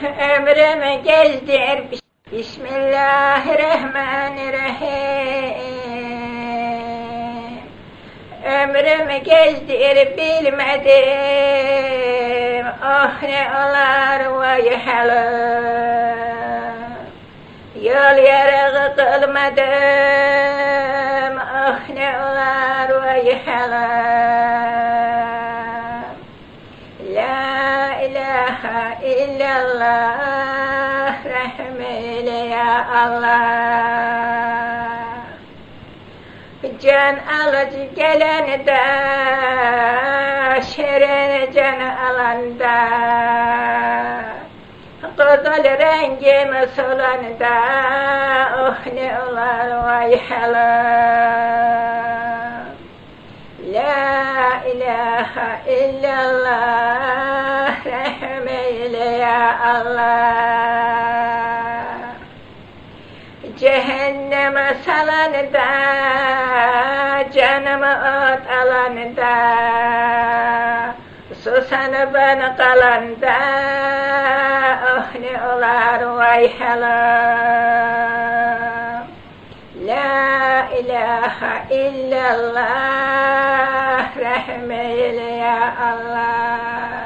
Ömrümü gezdir. Bismillahirrahmanirrahim. Ömrümü gezdir bilmedim. Oh ne olar vay halim. Yol yere kılmadım. Oh ne olar vay halim. La ilahe illallah, rahmeyle ya Allah. Can alıcı gelende, şirin can alanda, kızıl rengim solanda, oh ne olar vay halim. La ilahe illallah, rahmeyle ya Allah. Cehenneme salanında, canımı ot alanında, susanı bana kalanda, oh ne olar vay halim. La ilahe illallah, rahmeyle ya Allah.